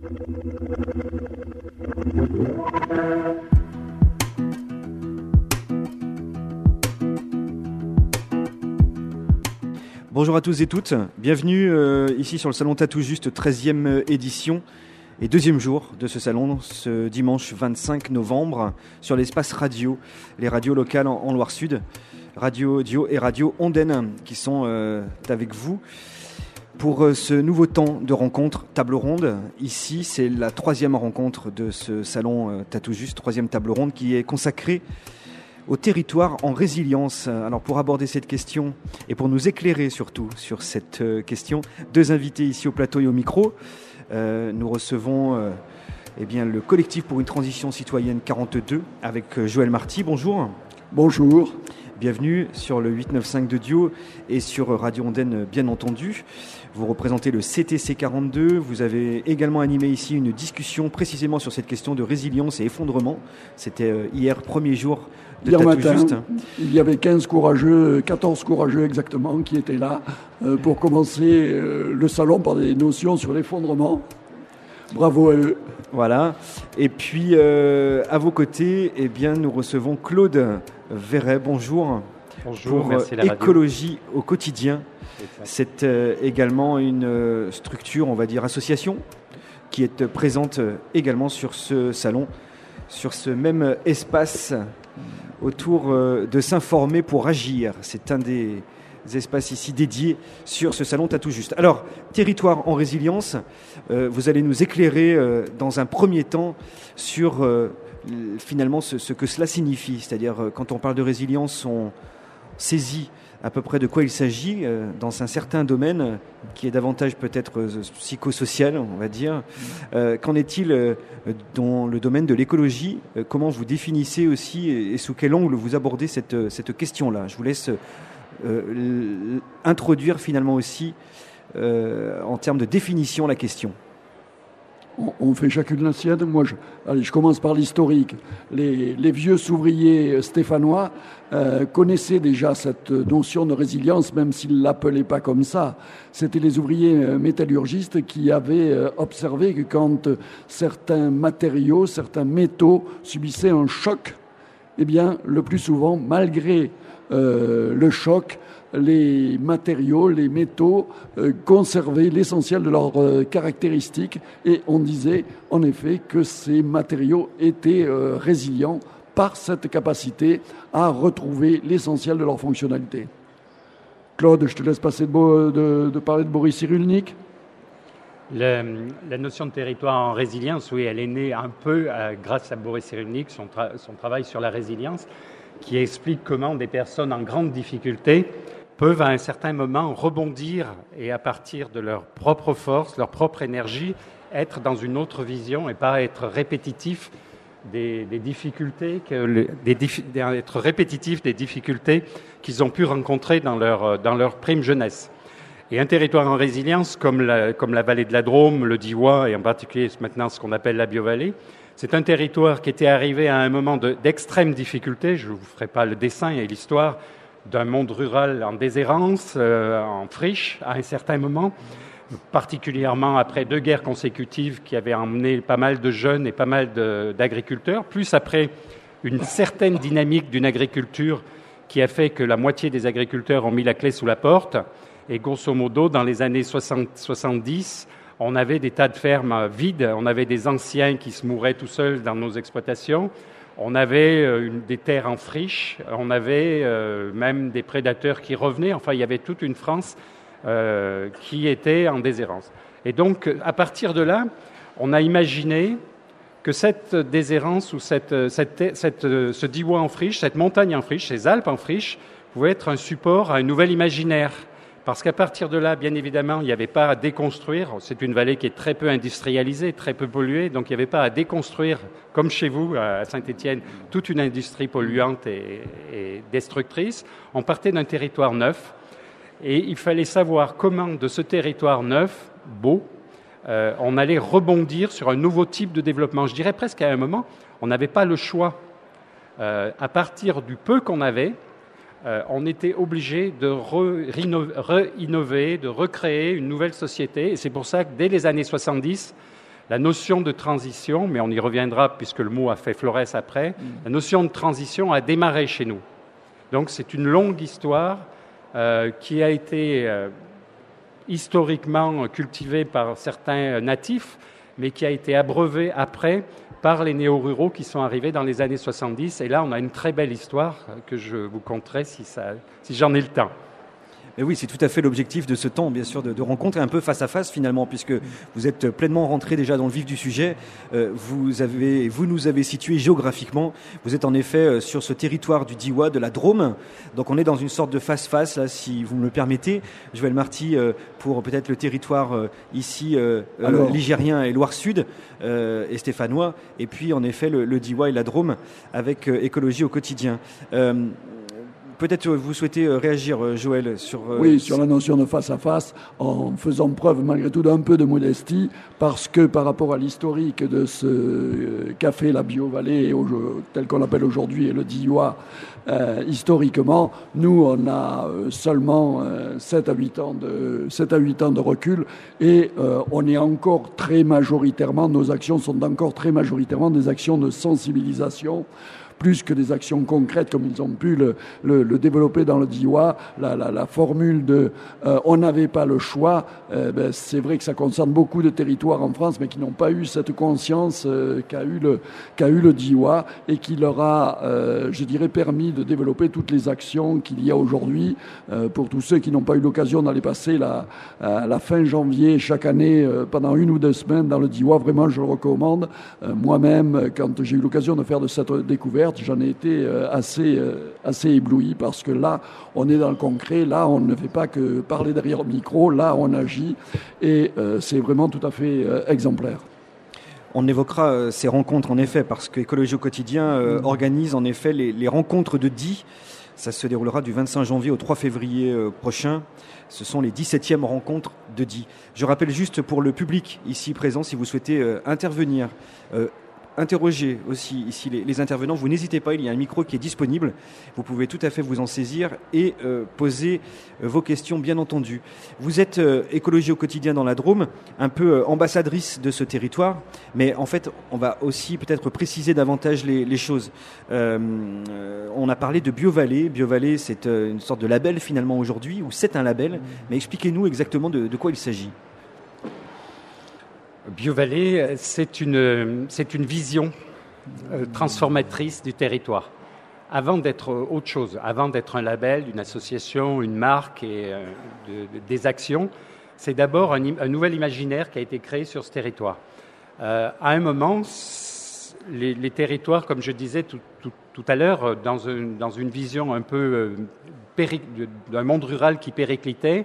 Bonjour à tous et toutes, bienvenue ici sur le salon Tatou Juste, 13e édition et deuxième jour de ce salon, ce dimanche 25 novembre, sur l'espace radio, les radios locales en Loire-Sud, Radio Audio et Radio Ondaine qui sont avec vous pour ce nouveau temps de rencontre table ronde. Ici, c'est la troisième rencontre de ce salon Tatou Juste, troisième table ronde qui est consacrée au territoire en résilience. Alors pour aborder cette question et pour nous éclairer surtout sur cette question, deux invités ici au plateau et au micro. Nous recevons le collectif pour une transition citoyenne 42 avec Joël Marty. Bonjour. Bonjour. Bienvenue sur le 895 de Dio et sur Radio Ondaine bien entendu. Vous représentez le CTC 42. Vous avez également animé ici une discussion précisément sur cette question de résilience et effondrement. C'était hier, premier jour de Tatou matin, Juste. Il y avait 14 courageux exactement qui étaient là pour commencer le salon par des notions sur l'effondrement. Bravo à eux. Voilà. Et puis, à vos côtés, nous recevons Claude Verret. Bonjour. Bonjour, pour merci la radio. Écologie au quotidien. C'est également une structure, on va dire, association, qui est présente également sur ce salon, sur ce même espace, autour de s'informer pour agir. C'est un des espaces ici dédiés sur ce salon Tatou Juste. Alors, territoire en résilience, vous allez nous éclairer dans un premier temps sur finalement ce que cela signifie. C'est-à-dire, quand on parle de résilience, on saisit à peu près de quoi il s'agit dans un certain domaine qui est davantage peut-être psychosocial, on va dire. Qu'en est-il dans le domaine de l'écologie ? Comment vous définissez aussi et sous quel angle vous abordez cette question-là ? Je vous laisse introduire finalement aussi en termes de définition la question. On fait chacune la sienne. Moi, je commence par l'historique. Les vieux ouvriers stéphanois connaissaient déjà cette notion de résilience, même s'ils ne l'appelaient pas comme ça. C'était les ouvriers métallurgistes qui avaient observé que quand certains matériaux, certains métaux subissaient un choc, le plus souvent, malgré le choc, les matériaux, les métaux conservaient l'essentiel de leurs caractéristiques et on disait en effet que ces matériaux étaient résilients par cette capacité à retrouver l'essentiel de leur fonctionnalité. Claude, je te laisse passer de parler de Boris Cyrulnik. La notion de territoire en résilience, oui, elle est née un peu grâce à Boris Cyrulnik, son travail sur la résilience, qui explique comment des personnes en grande difficulté peuvent à un certain moment rebondir et à partir de leur propre force, leur propre énergie, être dans une autre vision et pas être répétitif des difficultés qu'ils ont pu rencontrer dans leur prime jeunesse. Et un territoire en résilience, comme la vallée de la Drôme, le Diois et en particulier maintenant ce qu'on appelle la Biovallée, c'est un territoire qui était arrivé à un moment d'extrême difficulté. Je ne vous ferai pas le dessin et l'histoire d'un monde rural en déshérence, en friche, à un certain moment, particulièrement après 2 guerres consécutives qui avaient emmené pas mal de jeunes et pas mal d'agriculteurs, plus après une certaine dynamique d'une agriculture qui a fait que la moitié des agriculteurs ont mis la clé sous la porte. Et grosso modo, dans les années 70, on avait des tas de fermes vides, on avait des anciens qui se mouraient tout seuls dans nos exploitations, on avait des terres en friche, on avait même des prédateurs qui revenaient, enfin il y avait toute une France qui était en déshérence. Et donc à partir de là, on a imaginé que cette déshérence ou ce Diois en friche, cette montagne en friche, ces Alpes en friche, pouvait être un support à un nouvel imaginaire. Parce qu'à partir de là, bien évidemment, il n'y avait pas à déconstruire. C'est une vallée qui est très peu industrialisée, très peu polluée, donc il n'y avait pas à déconstruire, comme chez vous, à Saint-Étienne, toute une industrie polluante et destructrice. On partait d'un territoire neuf et il fallait savoir comment, de ce territoire neuf, beau, on allait rebondir sur un nouveau type de développement. Je dirais presque à un moment, on n'avait pas le choix. À partir du peu qu'on avait, on était obligé de réinnover, de recréer une nouvelle société. Et c'est pour ça que dès les années 70, la notion de transition, mais on y reviendra puisque le mot a fait Flores après, la notion de transition a démarré chez nous. Donc c'est une longue histoire qui a été historiquement cultivée par certains natifs, mais qui a été abreuvée après par les néo-ruraux qui sont arrivés dans les années 70. Et là, on a une très belle histoire que je vous conterai si j'en ai le temps. Et oui, c'est tout à fait l'objectif de ce temps, bien sûr, de rencontre un peu face à face finalement, puisque vous êtes pleinement rentré déjà dans le vif du sujet. Vous nous avez situé géographiquement. Vous êtes en effet sur ce territoire du Diois, de la Drôme. Donc on est dans une sorte de face-face, là, si vous me le permettez. Joël Marty, pour peut-être le territoire ici, ligérien et Loire-Sud, et stéphanois. Et puis en effet le Diois et la Drôme avec écologie au quotidien. Peut-être vous souhaitez réagir, Joël, sur... Oui, sur la notion de face-à-face, en faisant preuve malgré tout d'un peu de modestie, parce que par rapport à l'historique de ce café, la Biovallée, tel qu'on l'appelle aujourd'hui, et le Diois, historiquement, nous, on a seulement 7 à 8 ans de recul, et on est encore très majoritairement, nos actions sont encore très majoritairement des actions de sensibilisation, plus que des actions concrètes comme ils ont pu le développer dans le Diois. La formule de on n'avait pas le choix, c'est vrai que ça concerne beaucoup de territoires en France, mais qui n'ont pas eu cette conscience qu'a eu le Diois et qui leur a, je dirais, permis de développer toutes les actions qu'il y a aujourd'hui. Pour tous ceux qui n'ont pas eu l'occasion d'aller passer la fin janvier chaque année pendant 1 ou 2 semaines dans le Diois, vraiment je le recommande. Moi-même, quand j'ai eu l'occasion de faire de cette découverte, j'en ai été assez ébloui parce que là, on est dans le concret, là, on ne fait pas que parler derrière le micro, là, on agit et c'est vraiment tout à fait exemplaire. On évoquera ces rencontres en effet parce qu'Écologie au quotidien organise en effet les rencontres de Die. Ça se déroulera du 25 janvier au 3 février prochain. Ce sont les 17e rencontres de Die. Je rappelle juste pour le public ici présent, si vous souhaitez intervenir, interroger aussi ici les intervenants, vous n'hésitez pas, il y a un micro qui est disponible, vous pouvez tout à fait vous en saisir et poser vos questions bien entendu. Vous êtes Écologie au quotidien dans la Drôme, un peu ambassadrice de ce territoire, mais en fait on va aussi peut-être préciser davantage les choses. On a parlé de Biovallée. Biovallée, c'est une sorte de label finalement aujourd'hui, ou c'est un label, mais expliquez-nous exactement de quoi il s'agit. Biovallée, c'est une vision transformatrice du territoire. Avant d'être autre chose, avant d'être un label, une association, une marque et des actions, c'est d'abord un nouvel imaginaire qui a été créé sur ce territoire. À un moment, les territoires, comme je disais tout à l'heure, dans une vision un peu d'un monde rural qui périclitait,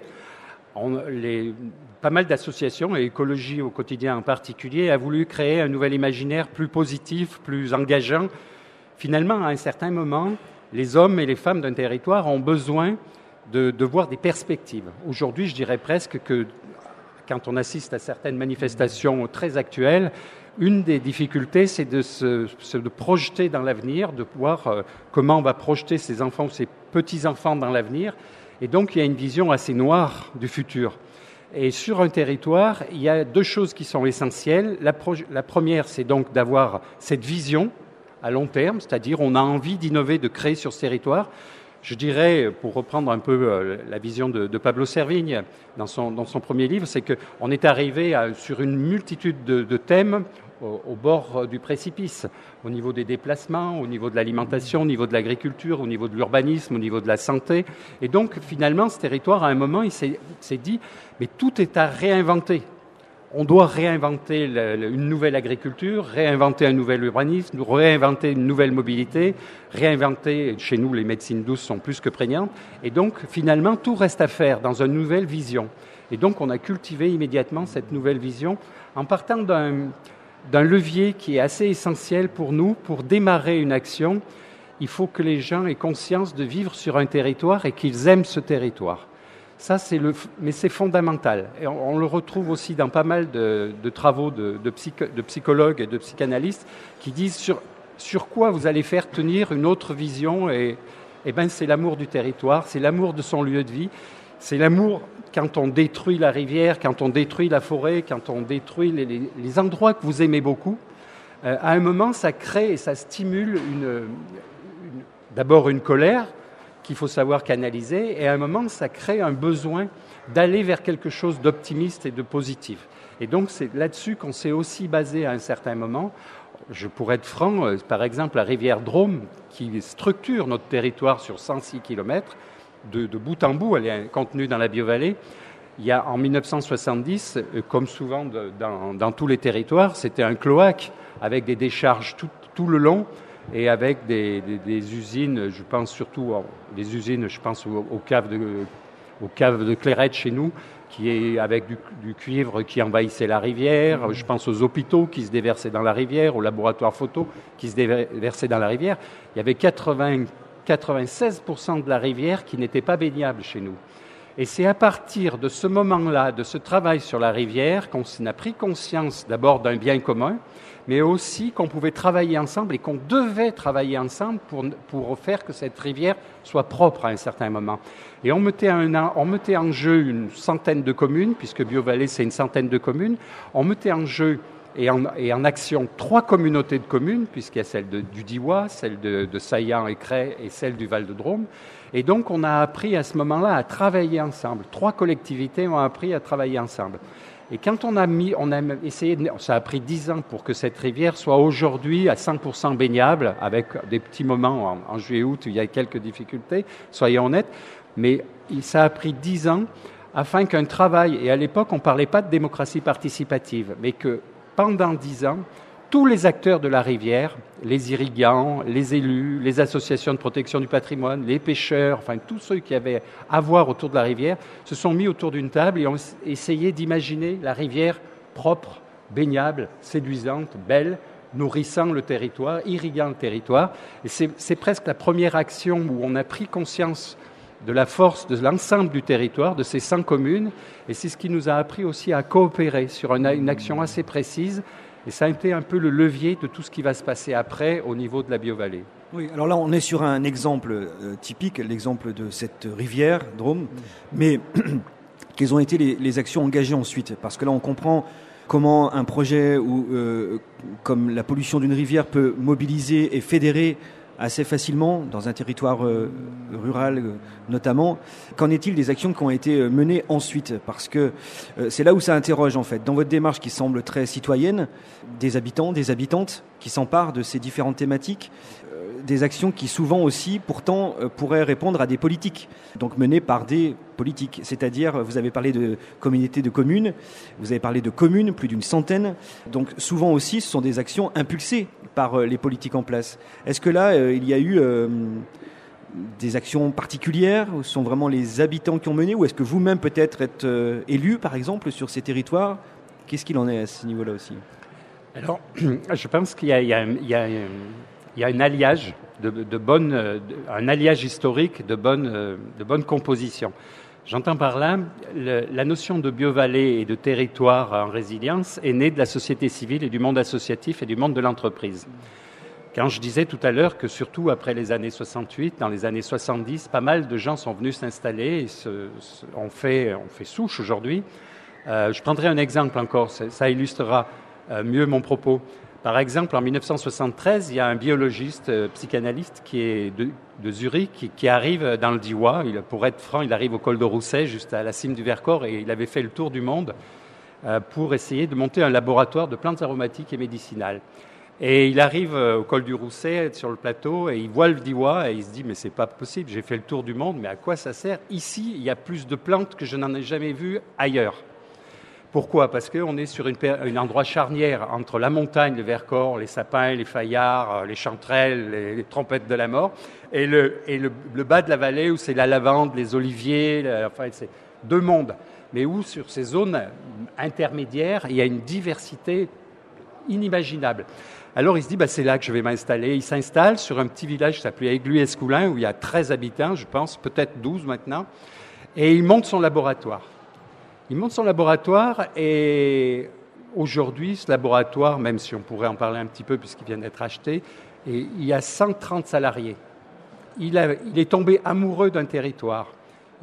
pas mal d'associations, et Écologie au quotidien en particulier, a voulu créer un nouvel imaginaire plus positif, plus engageant. Finalement, à un certain moment, les hommes et les femmes d'un territoire ont besoin de voir des perspectives. Aujourd'hui, je dirais presque que quand on assiste à certaines manifestations très actuelles, une des difficultés, c'est de projeter dans l'avenir, de voir comment on va projeter ses enfants ou ses petits-enfants dans l'avenir. Et donc, il y a une vision assez noire du futur. Et sur un territoire, il y a 2 choses qui sont essentielles. La première, c'est donc d'avoir cette vision à long terme, c'est-à-dire on a envie d'innover, de créer sur ce territoire. Je dirais, pour reprendre un peu la vision de Pablo Servigne dans son premier livre, c'est qu'on est arrivé sur une multitude de thèmes au bord du précipice, au niveau des déplacements, au niveau de l'alimentation, au niveau de l'agriculture, au niveau de l'urbanisme, au niveau de la santé. Et donc, finalement, ce territoire, à un moment, il s'est dit, mais tout est à réinventer. On doit réinventer une nouvelle agriculture, réinventer un nouvel urbanisme, réinventer une nouvelle mobilité, réinventer, chez nous, les médecines douces sont plus que prégnantes. Et donc, finalement, tout reste à faire dans une nouvelle vision. Et donc, on a cultivé immédiatement cette nouvelle vision en partant d'un levier qui est assez essentiel pour nous. Pour démarrer une action, il faut que les gens aient conscience de vivre sur un territoire et qu'ils aiment ce territoire. Ça, mais c'est fondamental. Et on le retrouve aussi dans pas mal de travaux de psychologues et de psychanalystes qui disent sur quoi vous allez faire tenir une autre vision. Et ben, c'est l'amour du territoire, c'est l'amour de son lieu de vie. C'est l'amour quand on détruit la rivière, quand on détruit la forêt, quand on détruit les endroits que vous aimez beaucoup. À un moment, ça crée et ça stimule d'abord une colère qu'il faut savoir canaliser, et à un moment, ça crée un besoin d'aller vers quelque chose d'optimiste et de positif. Et donc, c'est là-dessus qu'on s'est aussi basé à un certain moment. Je pourrais être franc, par exemple, la rivière Drôme, qui structure notre territoire sur 106 km, de bout en bout, elle est contenue dans la Biovallée. Il y a en 1970, comme souvent dans tous les territoires, c'était un cloaque avec des décharges tout le long et avec des usines, je pense surtout des usines, je pense aux caves de Clairette chez nous, qui est avec du cuivre qui envahissait la rivière. Je pense aux hôpitaux qui se déversaient dans la rivière, aux laboratoires photo qui se déversaient dans la rivière. Il y avait 96% de la rivière qui n'était pas baignable chez nous. Et c'est à partir de ce moment-là, de ce travail sur la rivière, qu'on a pris conscience d'abord d'un bien commun, mais aussi qu'on pouvait travailler ensemble et qu'on devait travailler ensemble pour faire que cette rivière soit propre à un certain moment. Et on mettait en jeu une centaine de communes, puisque Biovallée, c'est une centaine de communes. On mettait en jeu et en action 3 communautés de communes, puisqu'il y a celle du Diois, celle de Saillant et Cray et celle du Val-de-Drôme. Et donc, on a appris à ce moment-là à travailler ensemble. 3 collectivités ont appris à travailler ensemble. Et quand on a essayé, ça a pris 10 ans pour que cette rivière soit aujourd'hui à 100% baignable, avec des petits moments en juillet-août où il y a quelques difficultés, soyons honnêtes, mais ça a pris 10 ans afin qu'un travail, et à l'époque on ne parlait pas de démocratie participative, mais que pendant 10 ans, tous les acteurs de la rivière, les irrigants, les élus, les associations de protection du patrimoine, les pêcheurs, enfin tous ceux qui avaient à voir autour de la rivière, se sont mis autour d'une table et ont essayé d'imaginer la rivière propre, baignable, séduisante, belle, nourrissant le territoire, irriguant le territoire. Et c'est presque la première action où on a pris conscience de la force de l'ensemble du territoire, de ces 100 communes, et c'est ce qui nous a appris aussi à coopérer sur une action assez précise. Et ça a été un peu le levier de tout ce qui va se passer après au niveau de la Biovallée. Oui, alors là, on est sur un exemple typique, l'exemple de cette rivière, Drôme, mais quelles ont été les actions engagées ensuite? Parce que là, on comprend comment un projet comme la pollution d'une rivière peut mobiliser et fédérer assez facilement dans un territoire rural notamment. Qu'en est-il des actions qui ont été menées ensuite? Parce que c'est là où ça interroge en fait. Dans votre démarche qui semble très citoyenne, des habitants, des habitantes qui s'emparent de ces différentes thématiques, des actions qui souvent aussi pourtant pourraient répondre à des politiques, donc menées par des politiques. C'est-à-dire, vous avez parlé de communautés de communes, vous avez parlé de communes, plus d'une centaine. Donc souvent aussi, ce sont des actions impulsées par les politiques en place. Est-ce que là, il y a eu des actions particulières, ou ce sont vraiment les habitants qui ont mené, ou est-ce que vous-même peut-être êtes élu, par exemple, sur ces territoires? Qu'est-ce qu'il en est à ce niveau-là aussi? Alors, je pense qu'il y a un alliage un alliage historique de bonne composition. J'entends par là, la notion de Biovallée et de territoire en résilience est née de la société civile et du monde associatif et du monde de l'entreprise. Quand je disais tout à l'heure que surtout après les années 68, dans les années 70, pas mal de gens sont venus s'installer et on fait souche aujourd'hui. Je prendrai un exemple encore, ça illustrera mieux mon propos. Par exemple, en 1973, il y a un biologiste, psychanalyste qui est de Zurich, qui arrive dans le Diois. Pour être franc, il arrive au col de Rousset, juste à la cime du Vercors, et il avait fait le tour du monde pour essayer de monter un laboratoire de plantes aromatiques et médicinales. Et il arrive au col du Rousset, sur le plateau, et il voit le Diois, et il se dit « mais c'est pas possible, j'ai fait le tour du monde, mais à quoi ça sert? Ici, il y a plus de plantes que je n'en ai jamais vues ailleurs. » Pourquoi? Parce qu'on est sur un endroit charnière entre la montagne, le Vercors, les sapins, les fayards, les chanterelles, les trompettes de la mort, et le bas de la vallée où c'est la lavande, les oliviers, enfin c'est 2 mondes. Mais où sur ces zones intermédiaires, il y a une diversité inimaginable. Alors il se dit, c'est là que je vais m'installer. Il s'installe sur un petit village qui s'appelait Aigluy-Escoulin, où il y a 13 habitants, je pense, peut-être 12 maintenant, et il monte son laboratoire. Il monte son laboratoire et aujourd'hui, ce laboratoire, même si on pourrait en parler un petit peu puisqu'il vient d'être acheté, il y a 130 salariés. Il est tombé amoureux d'un territoire.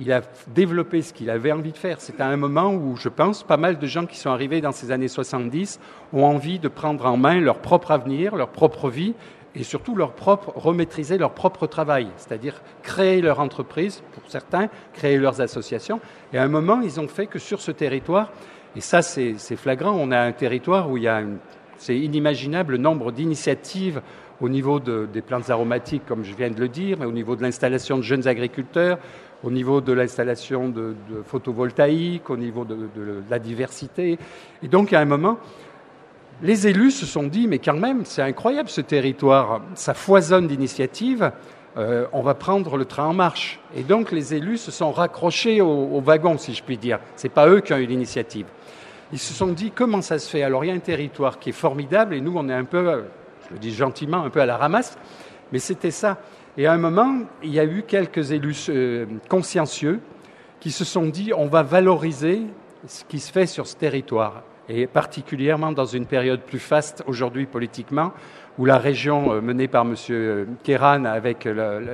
il a développé ce qu'il avait envie de faire. C'est à un moment où, je pense, pas mal de gens qui sont arrivés dans ces années 70 ont envie de prendre en main leur propre avenir, leur propre vie, et surtout remaîtriser leur propre travail, c'est-à-dire créer leur entreprise, pour certains, créer leurs associations. Et à un moment, ils ont fait que sur ce territoire, et ça c'est flagrant, on a un territoire où c'est inimaginable le nombre d'initiatives au niveau des plantes aromatiques, comme je viens de le dire, mais au niveau de l'installation de jeunes agriculteurs, au niveau de l'installation de photovoltaïque, au niveau de la diversité. Et donc, à un moment, les élus se sont dit, mais quand même, c'est incroyable ce territoire, ça foisonne d'initiatives, on va prendre le train en marche. Et donc, les élus se sont raccrochés au wagon, si je puis dire. Ce n'est pas eux qui ont eu l'initiative. Ils se sont dit, comment ça se fait? Alors, il y a un territoire qui est formidable, et nous, on est un peu, je le dis gentiment, un peu à la ramasse, mais c'était ça. Et à un moment, il y a eu quelques élus consciencieux qui se sont dit, on va valoriser ce qui se fait sur ce territoire. Et particulièrement dans une période plus faste aujourd'hui politiquement, où la région menée par M. Kéran avec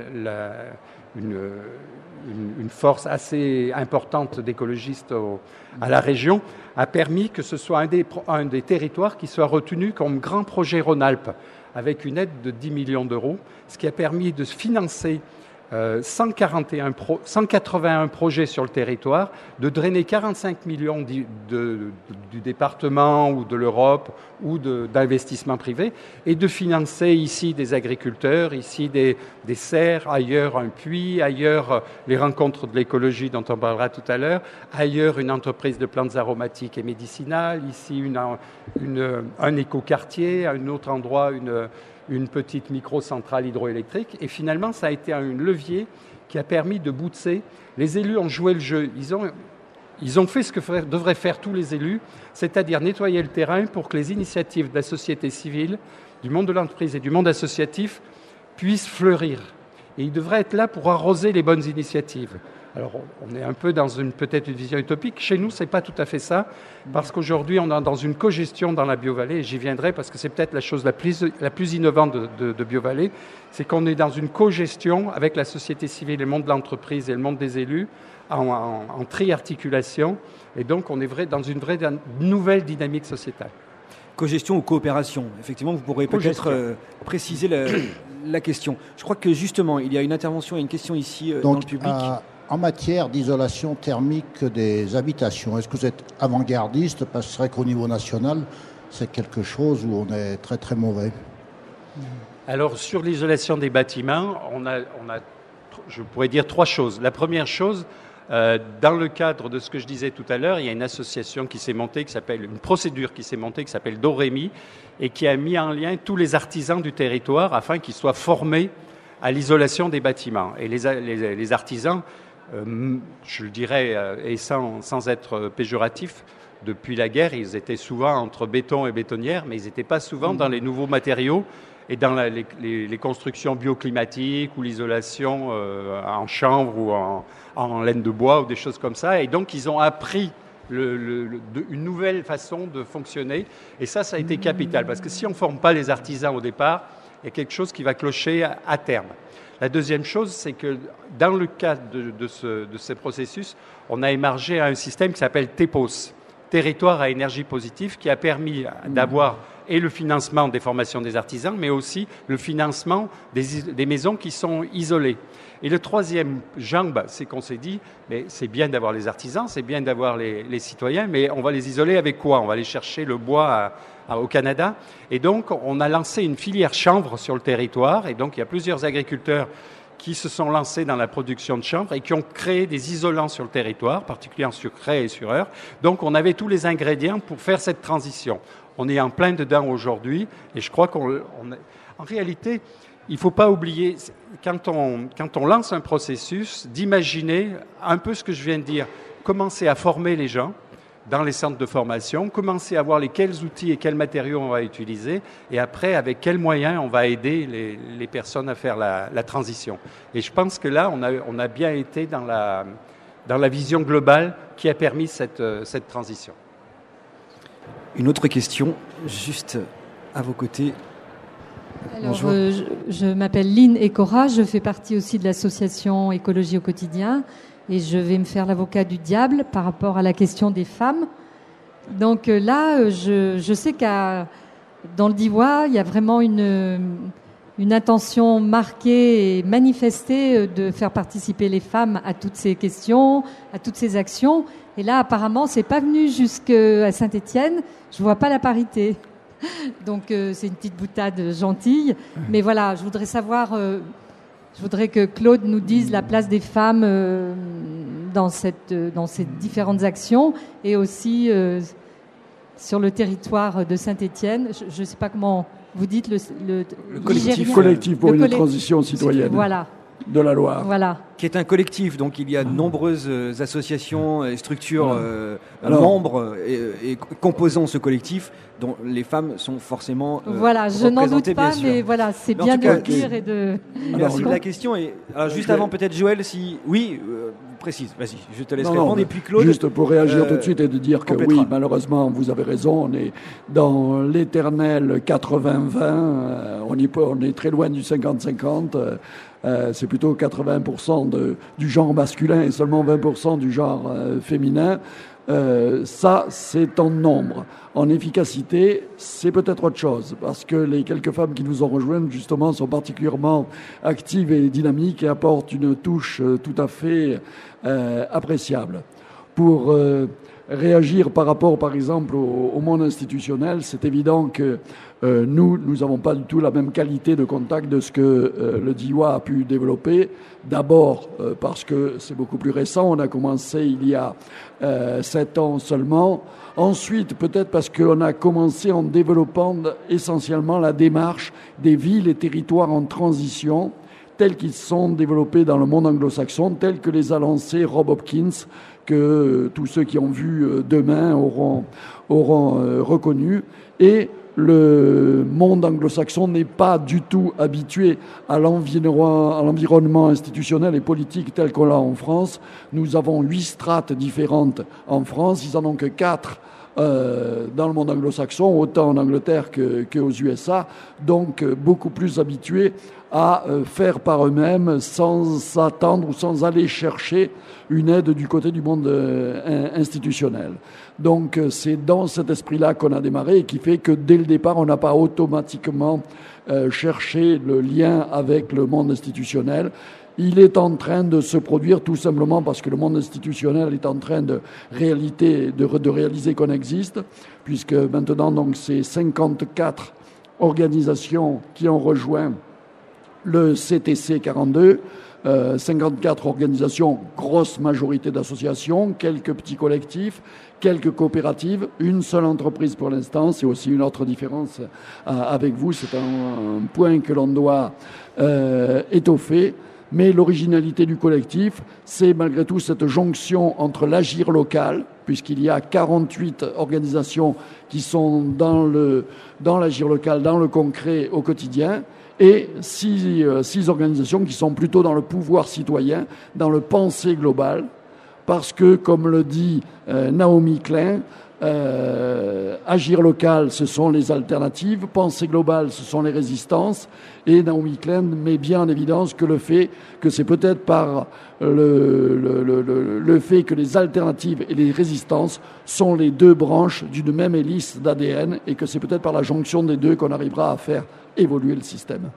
une force assez importante d'écologistes à la région, a permis que ce soit un des territoires qui soit retenu comme grand projet Rhône-Alpes, avec une aide de 10 millions d'euros, ce qui a permis de financer 181 projets sur le territoire, de drainer 45 millions du département ou de l'Europe ou d'investissements privés, et de financer ici des agriculteurs, ici des serres, ailleurs un puits, ailleurs les rencontres de l'écologie dont on parlera tout à l'heure, ailleurs une entreprise de plantes aromatiques et médicinales, ici un écoquartier, à un autre endroit une petite micro-centrale hydroélectrique. Et finalement, ça a été un levier qui a permis de bootser. Les élus ont joué le jeu. Ils ont fait ce que devraient faire tous les élus, c'est-à-dire nettoyer le terrain pour que les initiatives de la société civile, du monde de l'entreprise et du monde associatif puissent fleurir. Et ils devraient être là pour arroser les bonnes initiatives. Alors, on est un peu dans peut-être une vision utopique. Chez nous, ce n'est pas tout à fait ça, parce qu'aujourd'hui, on est dans une cogestion dans la BioVallée, et j'y viendrai parce que c'est peut-être la chose la plus innovante de BioVallée, c'est qu'on est dans une cogestion avec la société civile, le monde de l'entreprise et le monde des élus, en triarticulation, et donc on est dans une vraie nouvelle dynamique sociétale. Cogestion ou coopération? Effectivement, vous pourrez peut-être préciser la question. Je crois que justement, il y a une intervention et une question ici dans le public. En matière d'isolation thermique des habitations, est-ce que vous êtes avant-gardiste? Parce que c'est vrai qu'au niveau national, c'est quelque chose où on est très très mauvais. Alors, sur l'isolation des bâtiments, on a, je pourrais dire 3 choses. La première chose, dans le cadre de ce que je disais tout à l'heure, il y a une association qui s'est montée, une procédure qui s'est montée, qui s'appelle Dorémy, et qui a mis en lien tous les artisans du territoire afin qu'ils soient formés à l'isolation des bâtiments. Et les artisans, je le dirais, et sans être péjoratif, depuis la guerre, ils étaient souvent entre béton et bétonnière, mais ils n'étaient pas souvent dans les nouveaux matériaux et dans les constructions bioclimatiques ou l'isolation en chanvre ou en laine de bois ou des choses comme ça. Et donc, ils ont appris une nouvelle façon de fonctionner. Et ça a été capital, parce que si on ne forme pas les artisans au départ, il y a quelque chose qui va clocher à terme. La deuxième chose, c'est que dans le cadre de ce processus, on a émargé un système qui s'appelle TEPOS, Territoire à énergie positive, qui a permis d'avoir et le financement des formations des artisans, mais aussi le financement des maisons qui sont isolées. Et le troisième jambe, c'est qu'on s'est dit, mais c'est bien d'avoir les artisans, c'est bien d'avoir les citoyens, mais on va les isoler avec quoi? On va aller chercher le bois au Canada. Et donc, on a lancé une filière chanvre sur le territoire. Et donc, il y a plusieurs agriculteurs qui se sont lancés dans la production de chanvre et qui ont créé des isolants sur le territoire, particulièrement sur craie et sur heure. Donc, on avait tous les ingrédients pour faire cette transition. On est en plein dedans aujourd'hui et je crois en réalité, il ne faut pas oublier, quand on lance un processus, d'imaginer un peu ce que je viens de dire, commencer à former les gens dans les centres de formation, commencer à voir quels outils et quels matériaux on va utiliser, et après, avec quels moyens on va aider les personnes à faire la transition. Et je pense que là, on a bien été dans la vision globale qui a permis cette transition. Une autre question, juste à vos côtés. Alors, je m'appelle Lynn Ecora, je fais partie aussi de l'association Écologie au quotidien. et je vais me faire l'avocat du diable par rapport à la question des femmes. Donc là, je sais dans le Diois, il y a vraiment une intention marquée et manifestée de faire participer les femmes à toutes ces questions, à toutes ces actions. Et là, apparemment, c'est pas venu jusqu'à Saint-Étienne. Je vois pas la parité. Donc, c'est une petite boutade gentille. Mais voilà, je voudrais savoir, je voudrais que Claude nous dise la place des femmes dans ces différentes actions et aussi sur le territoire de Saint-Étienne. Je ne sais pas comment vous dites le collectif pour une transition citoyenne. Voilà. De la Loire. Voilà. Qui est un collectif, donc il y a de nombreuses associations et structures membres et composant ce collectif, dont les femmes sont forcément voilà, je n'en doute pas, mais voilà, c'est bien de le dire et de... Merci de la question. Et, alors, juste avant, peut-être Joël, si... Oui, précise, vas-y, je te laisse répondre. Et puis Claude... Juste pour réagir tout de suite et de dire que oui, malheureusement, vous avez raison, on est dans l'éternel 80-20, on est très loin du 50-50, c'est plutôt 80% du genre masculin et seulement 20% du genre féminin. Ça, c'est en nombre. En efficacité, c'est peut-être autre chose, parce que les quelques femmes qui nous ont rejointes, justement, sont particulièrement actives et dynamiques et apportent une touche tout à fait appréciable. Pour réagir par rapport, par exemple, au monde institutionnel, c'est évident que nous n'avons pas du tout la même qualité de contact de ce que le DIWA a pu développer. D'abord parce que c'est beaucoup plus récent, on a commencé il y a 7 ans seulement. Ensuite, peut-être parce qu'on a commencé en développant essentiellement la démarche des villes et territoires en transition, tels qu'ils sont développés dans le monde anglo-saxon, tels que les a lancés Rob Hopkins, que tous ceux qui ont vu demain auront reconnu. Et le monde anglo-saxon n'est pas du tout habitué à l'environnement institutionnel et politique tel qu'on l'a en France. Nous avons 8 strates différentes en France, ils en ont que 4 dans le monde anglo-saxon, autant en Angleterre qu'aux USA, donc beaucoup plus habitués à faire par eux-mêmes sans s'attendre ou sans aller chercher une aide du côté du monde institutionnel. Donc c'est dans cet esprit-là qu'on a démarré et qui fait que dès le départ, on n'a pas automatiquement cherché le lien avec le monde institutionnel. Il est en train de se produire tout simplement parce que le monde institutionnel est en train de réaliser qu'on existe, puisque maintenant, donc, c'est 54 organisations qui ont rejoint le CTC 42, 54 organisations, grosse majorité d'associations, quelques petits collectifs, quelques coopératives, une seule entreprise pour l'instant. C'est aussi une autre différence avec vous, c'est un point que l'on doit étoffer. Mais l'originalité du collectif, c'est malgré tout cette jonction entre l'agir local, puisqu'il y a 48 organisations qui sont dans l'agir local, dans le concret au quotidien, et 6 organisations qui sont plutôt dans le pouvoir citoyen, dans le penser global, parce que, comme le dit Naomi Klein, agir local, ce sont les alternatives, penser global, ce sont les résistances, et Naomi Klein met bien en évidence que le fait que c'est peut-être par le fait que les alternatives et les résistances sont les 2 branches d'une même hélice d'ADN, et que c'est peut-être par la jonction des 2 qu'on arrivera à faire évoluer le système.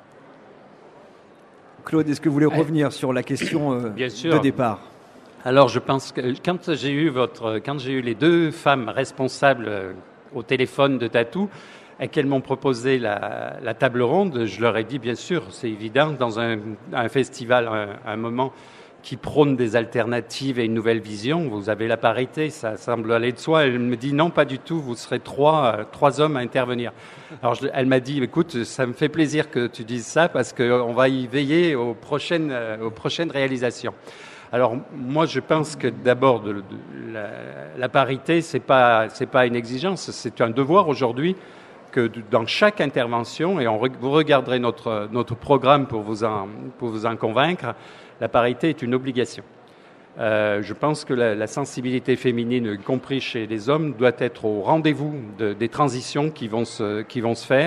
Claude, est-ce que vous voulez revenir sur la question de départ ? Alors, je pense que quand j'ai eu les 2 femmes responsables au téléphone de Tatou et qu'elles m'ont proposé la table ronde, je leur ai dit, bien sûr, c'est évident, dans un festival, un moment qui prône des alternatives et une nouvelle vision, vous avez la parité, ça semble aller de soi. Elle me dit, non, pas du tout, vous serez 3 hommes à intervenir. Alors, elle m'a dit, écoute, ça me fait plaisir que tu dises ça parce qu'on va y veiller aux prochaines réalisations. Alors moi je pense que d'abord la parité c'est pas une exigence, c'est un devoir aujourd'hui que dans chaque intervention, et vous regarderez notre programme pour vous en convaincre, la parité est une obligation. Je pense que la sensibilité féminine, y compris chez les hommes, doit être au rendez-vous des transitions qui vont se faire.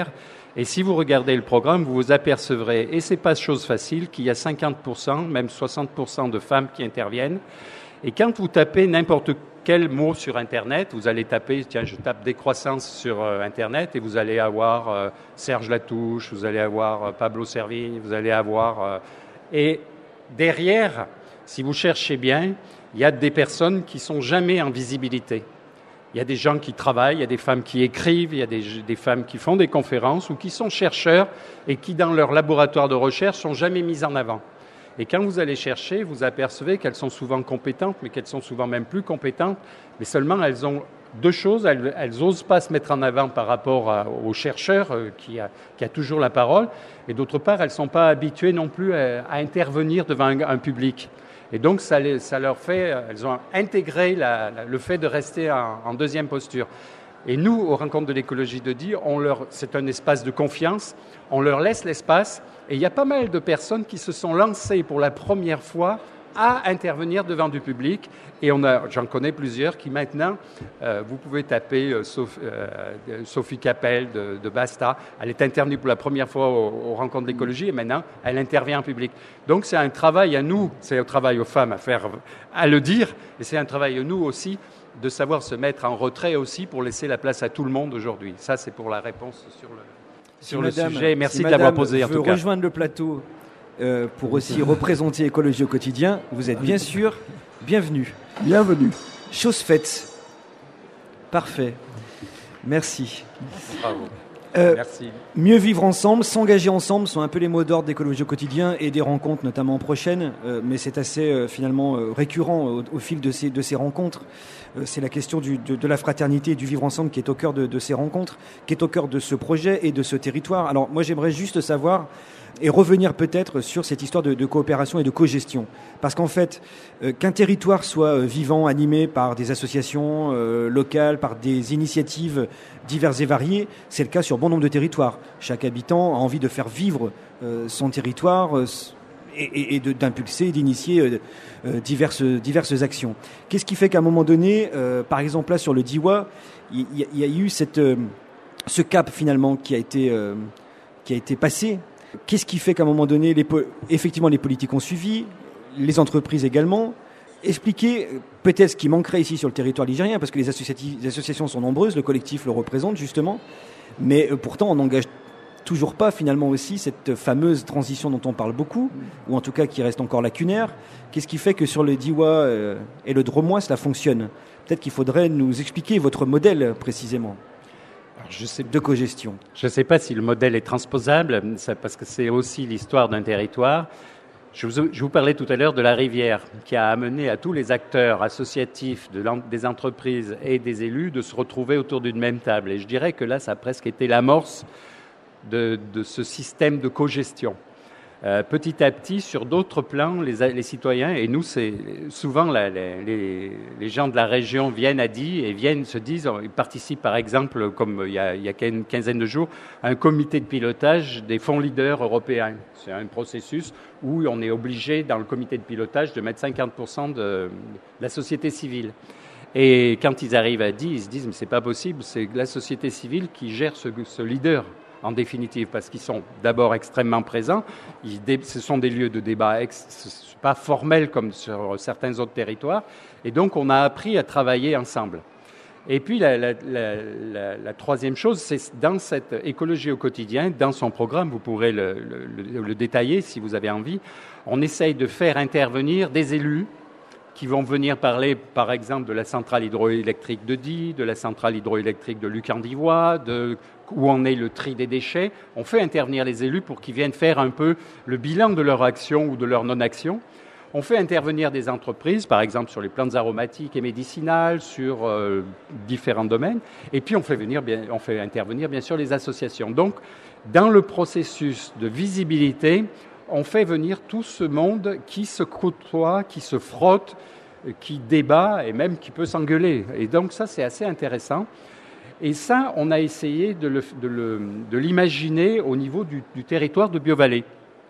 Et si vous regardez le programme, vous vous apercevrez, et c'est pas chose facile, qu'il y a 50%, même 60% de femmes qui interviennent. Et quand vous tapez n'importe quel mot sur Internet, vous allez taper, tiens, je tape décroissance sur Internet, et vous allez avoir Serge Latouche, vous allez avoir Pablo Servigne, vous allez avoir... et derrière, si vous cherchez bien, il y a des personnes qui sont jamais en visibilité. Il y a des gens qui travaillent, il y a des femmes qui écrivent, il y a des femmes qui font des conférences ou qui sont chercheurs et qui, dans leur laboratoire de recherche, sont jamais mises en avant. Et quand vous allez chercher, vous apercevez qu'elles sont souvent compétentes, mais qu'elles sont souvent même plus compétentes. Mais seulement, elles ont deux choses. Elles n'osent pas se mettre en avant par rapport aux chercheurs qui a toujours la parole. Et d'autre part, elles ne sont pas habituées non plus à intervenir devant un public. Et donc, ça leur fait, elles ont intégré le fait de rester en deuxième posture. Et nous, aux Rencontres de l'écologie de Die, c'est un espace de confiance, on leur laisse l'espace, et il y a pas mal de personnes qui se sont lancées pour la première fois à intervenir devant du public, et j'en connais plusieurs qui maintenant, vous pouvez taper Sophie Capel de Basta, elle est intervenue pour la première fois aux Rencontres de l'écologie, et maintenant, elle intervient en public. Donc c'est un travail à nous, c'est un travail aux femmes à le dire, et c'est un travail à nous aussi, de savoir se mettre en retrait aussi pour laisser la place à tout le monde aujourd'hui. Ça, c'est pour la réponse sur le sujet. Merci de l'avoir posé en tout cas. Si madame veut rejoindre le plateau pour aussi représenter Écologie au quotidien, vous êtes bien sûr bienvenue. Bienvenue. Chose faite. Parfait. Merci. Bravo. Merci. Mieux vivre ensemble, s'engager ensemble sont un peu les mots d'ordre d'Écologie au quotidien et des rencontres notamment prochaines, mais c'est assez finalement récurrent au fil de ces rencontres. C'est la question de la fraternité et du vivre ensemble qui est au cœur de ces rencontres, qui est au cœur de ce projet et de ce territoire. Alors moi j'aimerais juste savoir et revenir peut-être sur cette histoire de coopération et de co-gestion. Parce qu'en fait, qu'un territoire soit vivant, animé par des associations locales, par des initiatives diverses et variées, c'est le cas sur bon nombre de territoires. Chaque habitant a envie de faire vivre son territoire et d'impulser et d'initier diverses actions. Qu'est-ce qui fait qu'à un moment donné, par exemple là sur le Diois, il y a eu ce cap finalement qui a été passé. Qu'est-ce qui fait qu'à un moment donné, effectivement, les politiques ont suivi, les entreprises également. Expliquer peut-être ce qui manquerait ici sur le territoire ligérien, parce que les associations sont nombreuses, le collectif le représente justement, mais pourtant on n'engage toujours pas finalement aussi cette fameuse transition dont on parle beaucoup, ou en tout cas qui reste encore lacunaire. Qu'est-ce qui fait que sur le Diois et le Dromois, cela fonctionne ? Peut-être qu'il faudrait nous expliquer votre modèle précisément. De cogestion. Je ne sais pas si le modèle est transposable, parce que c'est aussi l'histoire d'un territoire. Je vous parlais tout à l'heure de la rivière, qui a amené à tous les acteurs associatifs des entreprises et des élus de se retrouver autour d'une même table. Et je dirais que là, ça a presque été l'amorce de ce système de cogestion. Petit à petit, sur d'autres plans, les citoyens, et nous, c'est souvent les gens de la région viennent à Die et ils participent par exemple, comme il y a une quinzaine de jours, à un comité de pilotage des fonds leaders européens. C'est un processus où on est obligé, dans le comité de pilotage, de mettre 50% de la société civile. Et quand ils arrivent à Die, ils se disent « mais c'est pas possible, c'est la société civile qui gère ce leader ». En définitive, parce qu'ils sont d'abord extrêmement présents. Ce sont des lieux de débat pas formels comme sur certains autres territoires. Et donc, on a appris à travailler ensemble. Et puis, la troisième chose, c'est dans cette écologie au quotidien, dans son programme, vous pourrez le détailler si vous avez envie, on essaye de faire intervenir des élus qui vont venir parler, par exemple, de la centrale hydroélectrique de Die, de la centrale hydroélectrique de Luc-en-Divois, où en est le tri des déchets. On fait intervenir les élus pour qu'ils viennent faire un peu le bilan de leur action ou de leur non-action. On fait intervenir des entreprises, par exemple sur les plantes aromatiques et médicinales, sur différents domaines. Et puis on fait intervenir bien sûr les associations. Donc, dans le processus de visibilité, on fait venir tout ce monde qui se côtoie, qui se frotte, qui débat et même qui peut s'engueuler. Et donc ça, c'est assez intéressant. Et ça, on a essayé de l'imaginer au niveau du territoire de Biovallée.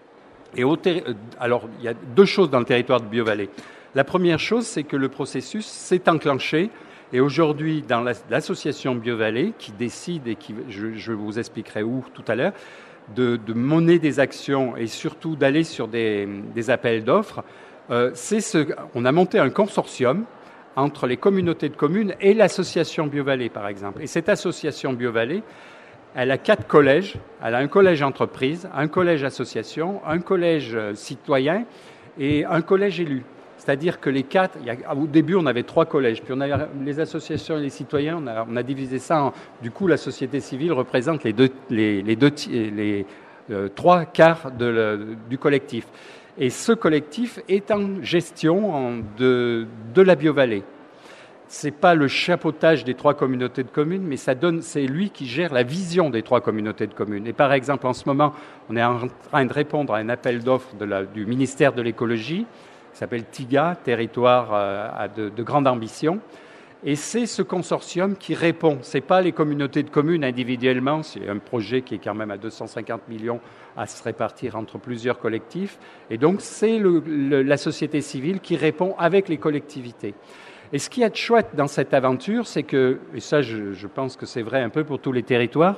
Alors, il y a deux choses dans le territoire de Biovallée. La première chose, c'est que le processus s'est enclenché Et aujourd'hui, dans l'association BioVallée, qui décide, et je vous expliquerai où tout à l'heure, de mener des actions et surtout d'aller sur des appels d'offres, on a monté un consortium entre les communautés de communes et l'association BioVallée, par exemple. Et cette association BioVallée, elle a 4 collèges. Elle a un collège entreprise, un collège association, un collège citoyen et un collège élu. C'est-à-dire que les 4, au début, on avait 3 collèges. Puis on a les associations et les citoyens, on a divisé ça en... Du coup, la société civile représente les 3 quarts du collectif. Et ce collectif est en gestion de la BioVallée. Ce n'est pas le chapeautage des 3 communautés de communes, mais c'est lui qui gère la vision des 3 communautés de communes. Et par exemple, en ce moment, on est en train de répondre à un appel d'offres du ministère de l'écologie, qui s'appelle TIGA, territoire de grande ambition. Et c'est ce consortium qui répond. Ce n'est pas les communautés de communes individuellement, c'est un projet qui est quand même à 250 millions à se répartir entre plusieurs collectifs. Et donc, c'est la société civile qui répond avec les collectivités. Et ce qui est chouette dans cette aventure, c'est que, et ça je pense que c'est vrai un peu pour tous les territoires,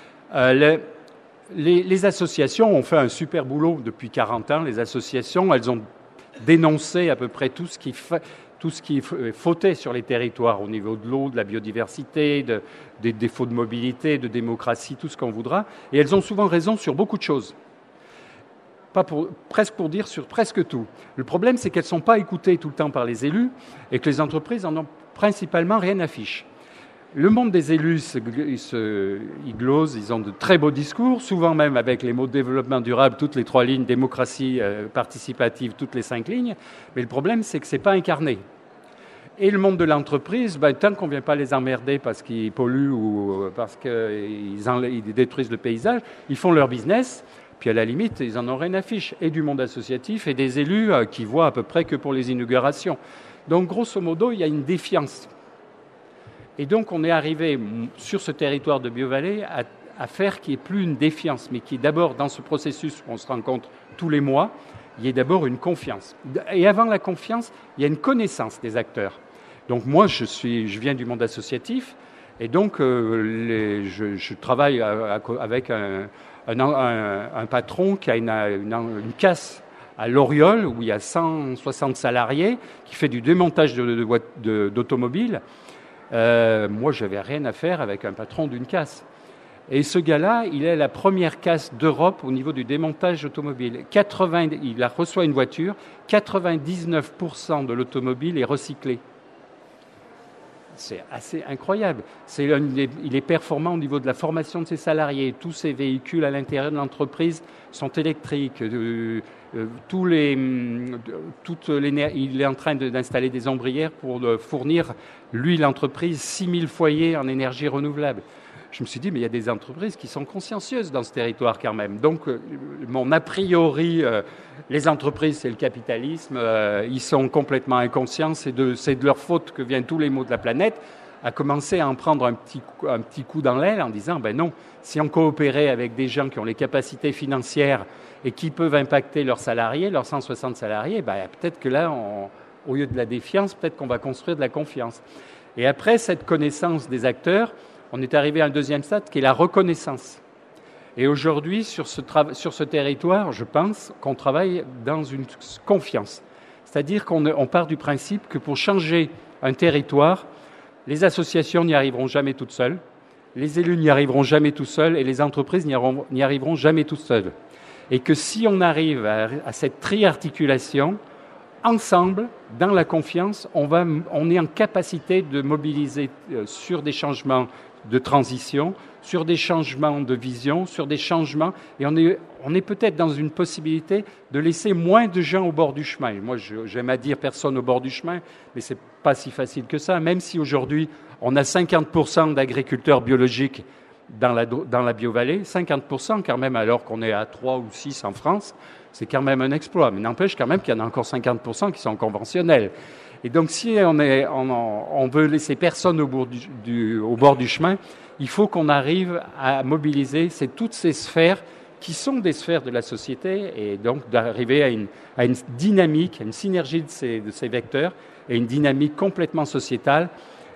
les associations ont fait un super boulot depuis 40 ans. Les associations, elles ont dénoncé à peu près tout ce qui fautait sur les territoires au niveau de l'eau, de la biodiversité, des défauts de mobilité, de démocratie, tout ce qu'on voudra. Et elles ont souvent raison sur beaucoup de choses. Presque pour dire sur presque tout. Le problème, c'est qu'elles ne sont pas écoutées tout le temps par les élus et que les entreprises en ont principalement rien à fiche. Le monde des élus, ils glosent, ils ont de très beaux discours, souvent même avec les mots développement durable, toutes les 3 lignes, démocratie participative, toutes les 5 lignes. Mais le problème, c'est que ce n'est pas incarné. Et le monde de l'entreprise, tant qu'on ne vient pas les emmerder parce qu'ils polluent ou parce qu'ils détruisent le paysage, ils font leur business. Puis à la limite, ils en ont rien à fiche. Et du monde associatif et des élus qui voient à peu près que pour les inaugurations. Donc grosso modo, il y a une défiance. Et donc, on est arrivé sur ce territoire de BioVallée à faire qu'il n'y ait plus une défiance, mais qu'il y ait d'abord, dans ce processus où on se rencontre tous les mois, il y ait d'abord une confiance. Et avant la confiance, il y a une connaissance des acteurs. Donc moi, je viens du monde associatif, et donc je travaille avec un patron qui a une casse à Loriol, où il y a 160 salariés, qui fait du démontage d'automobiles. Moi, je n'avais rien à faire avec un patron d'une casse. Et ce gars-là, il est la première casse d'Europe au niveau du démontage automobile. Il reçoit une voiture, 99% de l'automobile est recyclé. C'est assez incroyable. Il est performant au niveau de la formation de ses salariés. Tous ses véhicules à l'intérieur de l'entreprise sont électriques. Il est en train d'installer des ombrières pour fournir, lui, l'entreprise, 6000 foyers en énergie renouvelable. Je me suis dit, mais il y a des entreprises qui sont consciencieuses dans ce territoire quand même. Donc, mon a priori, les entreprises, c'est le capitalisme, ils sont complètement inconscients, c'est de leur faute que viennent tous les maux de la planète, à commencer à en prendre un petit coup dans l'aile en disant, ben non, si on coopérait avec des gens qui ont les capacités financières et qui peuvent impacter leurs salariés, leurs 160 salariés, ben peut-être que là, au lieu de la défiance, peut-être qu'on va construire de la confiance. Et après cette connaissance des acteurs, on est arrivé à un deuxième stade qui est la reconnaissance. Et aujourd'hui, sur ce territoire, je pense qu'on travaille dans une confiance. C'est-à-dire qu'on part du principe que pour changer un territoire, les associations n'y arriveront jamais toutes seules, les élus n'y arriveront jamais tout seuls et les entreprises n'y arriveront jamais toutes seules. Et que si on arrive à cette triarticulation, ensemble, dans la confiance, on est en capacité de mobiliser sur des changements de transition, sur des changements de vision, sur des changements, et on est peut-être dans une possibilité de laisser moins de gens au bord du chemin. Moi, j'aime à dire personne au bord du chemin, mais c'est pas si facile que ça, même si aujourd'hui, on a 50% d'agriculteurs biologiques dans la BioVallée, 50% quand même, alors qu'on est à 3 ou 6 en France, c'est quand même un exploit. Mais n'empêche quand même qu'il y en a encore 50% qui sont conventionnels. Et donc, si on veut laisser personne au bord du chemin, il faut qu'on arrive à mobiliser toutes ces sphères qui sont des sphères de la société et donc d'arriver à une dynamique, à une synergie de ces vecteurs et une dynamique complètement sociétale.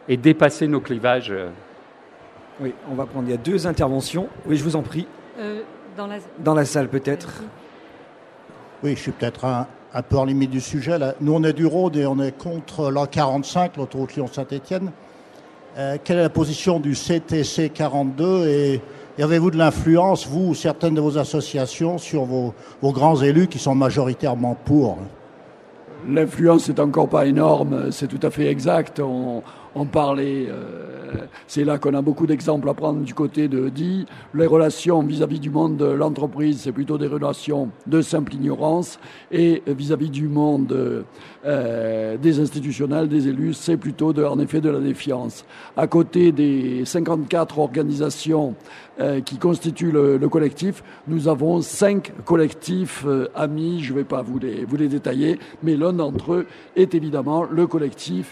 et dépasser nos clivages. Oui, on va prendre. Il y a 2 interventions. Oui, je vous en prie. Dans la salle, peut-être. Oui, je suis peut-être un peu en limite du sujet. Là. Nous, on est du Rhône et on est contre l'A45, l'autoroute Lyon-Saint-Étienne. Quelle est la position du CTC 42 et avez-vous de l'influence, vous ou certaines de vos associations, sur vos grands élus qui sont majoritairement pour? L'influence n'est encore pas énorme, c'est tout à fait exact. On parlait, c'est là qu'on a beaucoup d'exemples à prendre du côté de Die. Les relations vis-à-vis du monde de l'entreprise, c'est plutôt des relations de simple ignorance. Et vis-à-vis du monde des institutionnels, des élus, c'est plutôt en effet de la défiance. À côté des 54 organisations qui constituent le collectif, nous avons 5 collectifs amis, je ne vais pas vous les détailler, mais l'un d'entre eux est évidemment le collectif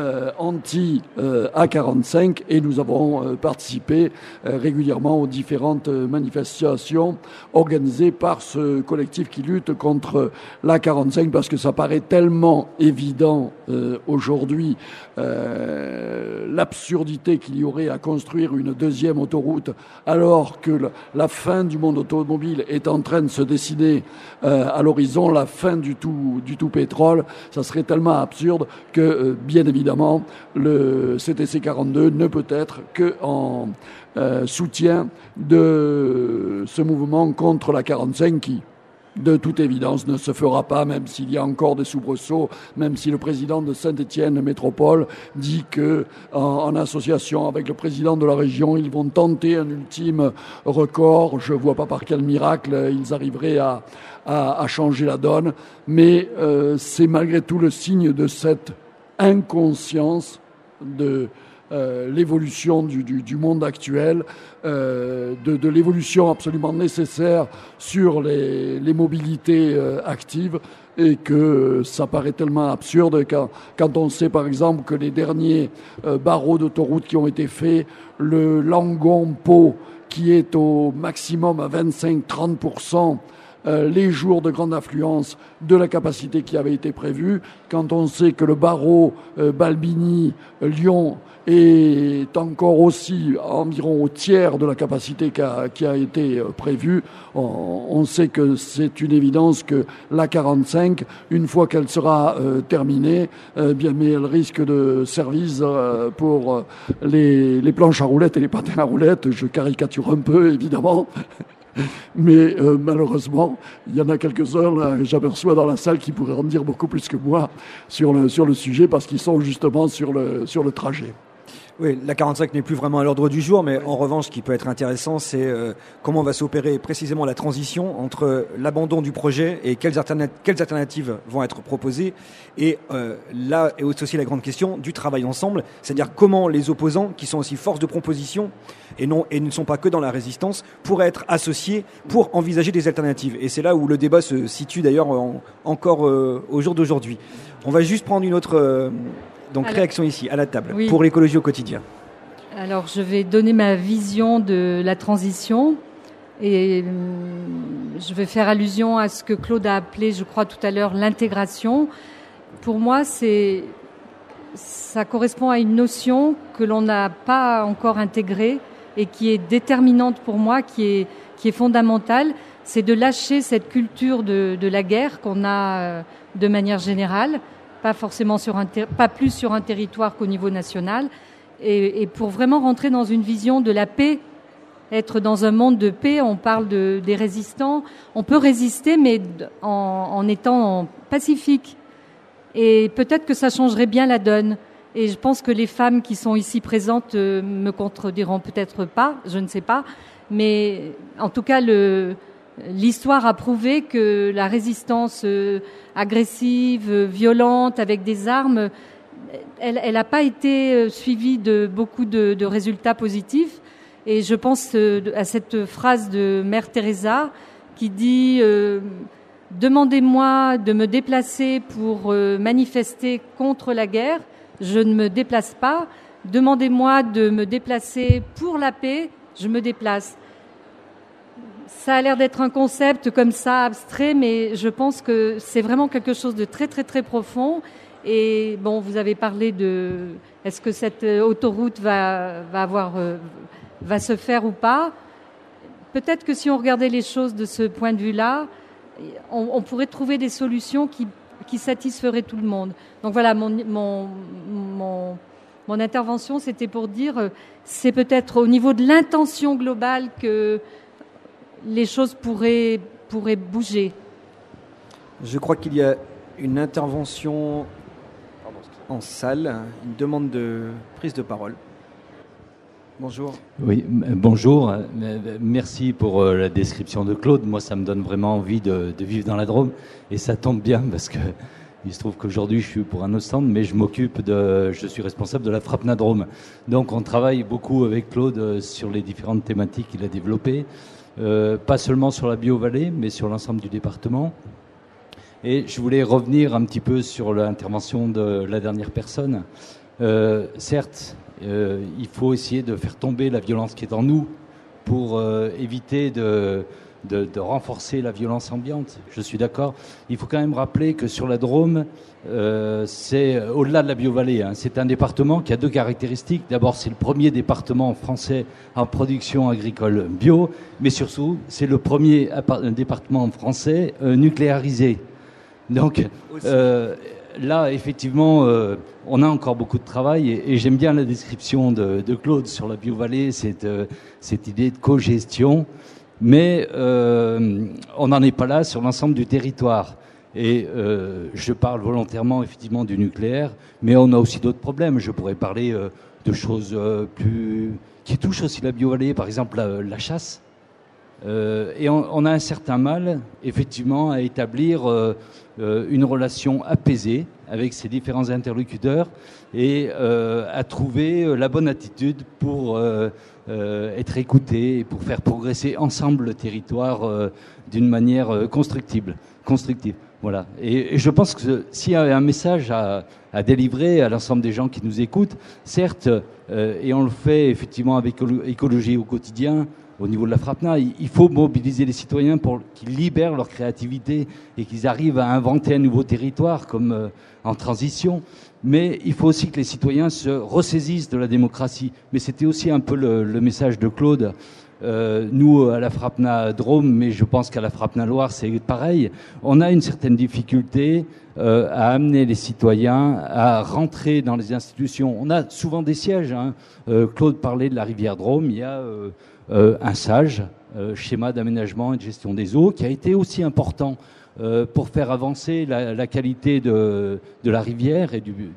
anti-A45 et nous avons participé régulièrement aux différentes manifestations organisées par ce collectif qui lutte contre l'A45 parce que ça paraît tellement évident aujourd'hui l'absurdité qu'il y aurait à construire une deuxième autoroute alors que la fin du monde automobile est en train de se dessiner à l'horizon, la fin du tout pétrole, ça serait tellement absurde que bien évidemment le CTC 42 ne peut être qu'en soutien de ce mouvement contre la 45 qui, de toute évidence, ne se fera pas, même s'il y a encore des soubresauts, même si le président de Saint-Étienne Métropole dit que, en association avec le président de la région, ils vont tenter un ultime record. Je vois pas par quel miracle ils arriveraient à changer la donne, mais c'est malgré tout le signe de cette inconscience de l'évolution du monde actuel, de l'évolution absolument nécessaire sur les mobilités actives et que ça paraît tellement absurde quand on sait par exemple que les derniers barreaux d'autoroute qui ont été faits, le Langon-Pau qui est au maximum à 25-30%, les jours de grande affluence de la capacité qui avait été prévue, quand on sait que le barreau Balbini-Lyon est encore aussi environ au tiers de la capacité qui a été prévue, on sait que c'est une évidence que l'A45, une fois qu'elle sera terminée, mais elle risque de service pour les planches à roulettes et les patins à roulettes. Je caricature un peu, évidemment. Mais malheureusement, il y en a quelques-uns, là, j'aperçois dans la salle, qui pourraient en dire beaucoup plus que moi sur le sujet, parce qu'ils sont justement sur le trajet. Oui, la 45 n'est plus vraiment à l'ordre du jour, mais en revanche, ce qui peut être intéressant, c'est comment va s'opérer précisément la transition entre l'abandon du projet et quelles alternatives vont être proposées. Et là est aussi la grande question du travail ensemble, c'est-à-dire comment les opposants, qui sont aussi force de proposition et ne sont pas que dans la résistance, pourraient être associés pour envisager des alternatives. Et c'est là où le débat se situe d'ailleurs encore au jour d'aujourd'hui. On va juste prendre une autre... réaction ici, à la table, oui. Pour l'écologie au quotidien. Alors, je vais donner ma vision de la transition et je vais faire allusion à ce que Claude a appelé, je crois, tout à l'heure, l'intégration. Pour moi, ça correspond à une notion que l'on n'a pas encore intégrée et qui est déterminante pour moi, qui est fondamentale. C'est de lâcher cette culture de la guerre qu'on a de manière générale, pas forcément pas plus sur un territoire qu'au niveau national, et pour vraiment rentrer dans une vision de la paix, être dans un monde de paix. On parle des résistants, on peut résister mais en étant pacifique, et peut-être que ça changerait bien la donne. Et je pense que les femmes qui sont ici présentes me contrediront peut-être pas, je ne sais pas, mais en tout cas l'histoire a prouvé que la résistance agressive, violente, avec des armes, elle n'a pas été suivie de beaucoup de résultats positifs. Et je pense à cette phrase de Mère Teresa qui dit « Demandez-moi de me déplacer pour manifester contre la guerre, je ne me déplace pas. Demandez-moi de me déplacer pour la paix, je me déplace. » Ça a l'air d'être un concept comme ça, abstrait, mais je pense que c'est vraiment quelque chose de très, très, très profond. Et bon, vous avez parlé de est-ce que cette autoroute va se faire ou pas. Peut-être que si on regardait les choses de ce point de vue-là, on pourrait trouver des solutions qui satisferaient tout le monde. Donc voilà, mon intervention, c'était pour dire, c'est peut-être au niveau de l'intention globale que les choses pourraient bouger. Je crois qu'il y a une intervention en salle, une demande de prise de parole. Bonjour. Oui, bonjour. Merci pour la description de Claude. Moi, ça me donne vraiment envie de vivre dans la Drôme. Et ça tombe bien parce que il se trouve qu'aujourd'hui, je suis pour un autre stand, mais je suis responsable de la Frapna Drôme. Donc, on travaille beaucoup avec Claude sur les différentes thématiques qu'il a développées. Pas seulement sur la Bio-Vallée, mais sur l'ensemble du département. Et je voulais revenir un petit peu sur l'intervention de la dernière personne. Certes, il faut essayer de faire tomber la violence qui est en nous pour éviter de renforcer la violence ambiante. Je suis d'accord. Il faut quand même rappeler que sur la Drôme, c'est au-delà de la Bio-Vallée. C'est un département qui a deux caractéristiques. D'abord, c'est le premier département français en production agricole bio, mais surtout, c'est le premier département français nucléarisé. Donc là, effectivement, on a encore beaucoup de travail et j'aime bien la description de Claude sur la Bio-Vallée, cette idée de cogestion, mais on n'en est pas là sur l'ensemble du territoire. Et je parle volontairement, effectivement, du nucléaire, mais on a aussi d'autres problèmes. Je pourrais parler de choses qui touchent aussi la Bio-Vallée, par exemple la chasse. Et on a un certain mal, effectivement, à établir une relation apaisée avec ces différents interlocuteurs et à trouver la bonne attitude pour être écouté et pour faire progresser ensemble le territoire d'une manière constructive. Voilà. Et je pense que s'il y a un message à délivrer à l'ensemble des gens qui nous écoutent, certes, et on le fait effectivement avec écologie au quotidien, au niveau de la Frapna, il faut mobiliser les citoyens pour qu'ils libèrent leur créativité et qu'ils arrivent à inventer un nouveau territoire comme en transition. Mais il faut aussi que les citoyens se ressaisissent de la démocratie. Mais c'était aussi un peu le message de Claude. Nous, à la Frapna Drôme, mais je pense qu'à la Frapna Loire, c'est pareil. On a une certaine difficulté à amener les citoyens à rentrer dans les institutions. On a souvent des sièges. Claude parlait de la rivière Drôme. Il y a un SAGE, schéma d'aménagement et de gestion des eaux, qui a été aussi important pour faire avancer la qualité de la rivière et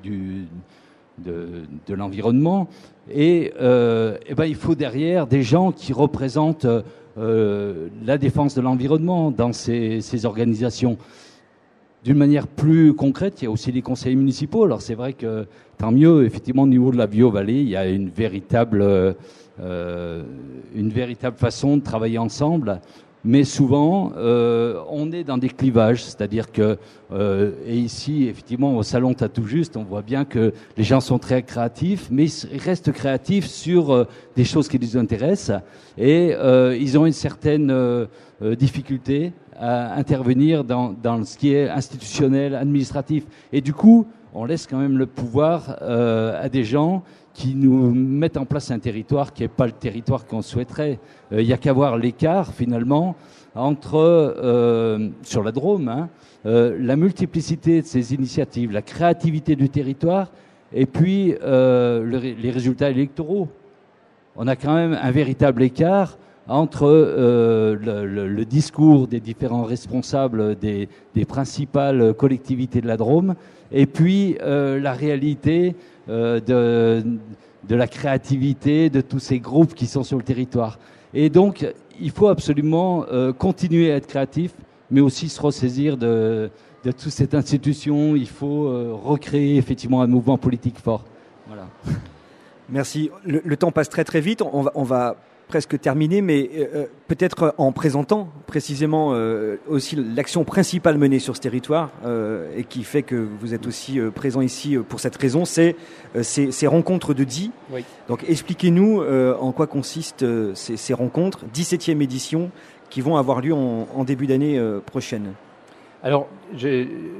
de l'environnement. Et il faut derrière des gens qui représentent la défense de l'environnement dans ces organisations. D'une manière plus concrète, il y a aussi les conseils municipaux. Alors c'est vrai que tant mieux, effectivement, au niveau de la Bio-Vallée, il y a une véritable façon de travailler ensemble. Mais souvent, on est dans des clivages, c'est-à-dire que, et ici, effectivement, au Salon T'as tout juste, on voit bien que les gens sont très créatifs, mais ils restent créatifs sur des choses qui les intéressent, et ils ont une certaine difficulté à intervenir dans ce qui est institutionnel, administratif. Et du coup, on laisse quand même le pouvoir à des gens qui nous mettent en place un territoire qui n'est pas le territoire qu'on souhaiterait. Il n'y a qu'à voir l'écart, finalement, entre, sur la Drôme, la multiplicité de ces initiatives, la créativité du territoire, et puis les résultats électoraux. On a quand même un véritable écart entre le discours des différents responsables des principales collectivités de la Drôme et puis la réalité de la créativité de tous ces groupes qui sont sur le territoire. Et donc, il faut absolument continuer à être créatif, mais aussi se ressaisir de toute cette institution. Il faut recréer effectivement un mouvement politique fort. Voilà. Merci. Le temps passe très très vite. On va presque terminé, mais peut-être en présentant précisément aussi l'action principale menée sur ce territoire et qui fait que vous êtes aussi présent ici pour cette raison, c'est ces rencontres de DI. Oui. Donc expliquez-nous en quoi consistent ces rencontres, 17e édition, qui vont avoir lieu en début d'année prochaine. Alors,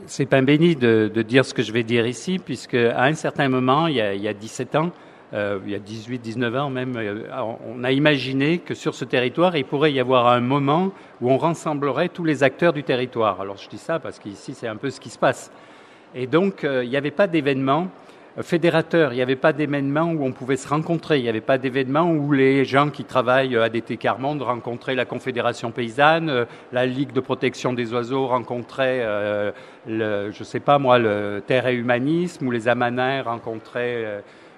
c'est pain béni de dire ce que je vais dire ici, puisque à un certain moment, il y a 17 ans, il y a 18, 19 ans même, on a imaginé que sur ce territoire, il pourrait y avoir un moment où on rassemblerait tous les acteurs du territoire. Alors je dis ça parce qu'ici, c'est un peu ce qui se passe. Et donc, il n'y avait pas d'événement fédérateur, il n'y avait pas d'événement où on pouvait se rencontrer, il n'y avait pas d'événement où les gens qui travaillent à DT Carmonde rencontraient la Confédération paysanne, la Ligue de protection des oiseaux rencontrait, le Terre et Humanisme, ou les Amanins rencontraient